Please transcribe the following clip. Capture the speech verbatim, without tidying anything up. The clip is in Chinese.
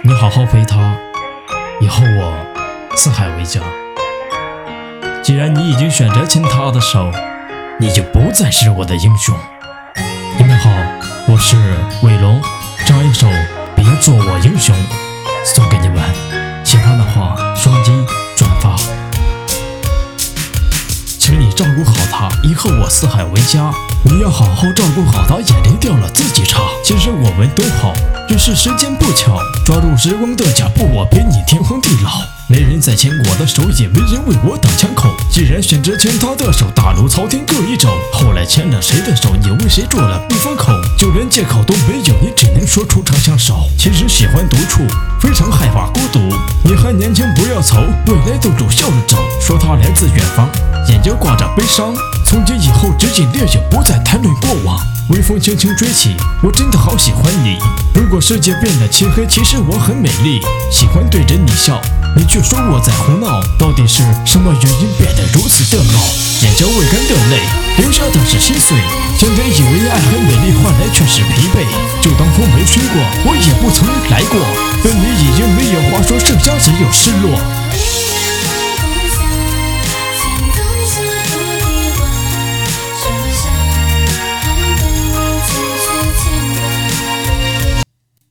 你好好陪她，以后我四海为家。既然你已经选择牵她的手，你就不再是我的英雄。你们好，我是伟龙，唱一首《别做我英雄》送给你们，喜欢的话双击转发。请你照顾好她，以后我四海为家。你要好好照顾好她，眼泪掉了自己擦。其实我们都好，只是时间不巧，抓住时光的脚步，我陪你天荒地老。没人再牵我的手，也没人为我挡枪口。既然选择牵她的手，大如朝天各一肘。后来牵了谁的手，你为谁做了避风口？就连借口都没有，你只能说出长相守。其实喜欢独处，非常害怕孤独。你还年轻，不要愁，未来都走笑着走。说他来自远方，眼睛挂着悲伤。从今以后，只仅烈酒，不再谈论过往。微风轻轻吹起，我真的好喜欢你。如果世界变得漆黑，其实我很美丽。喜欢对着你笑，你却说我在胡闹。到底是什么原因变得如此的老？眼角未干的泪，流下的是心碎。天真以为爱很美丽，换来却是疲惫。就当风没吹过，我也不曾来过。但你已经没有话说，剩下只有失落。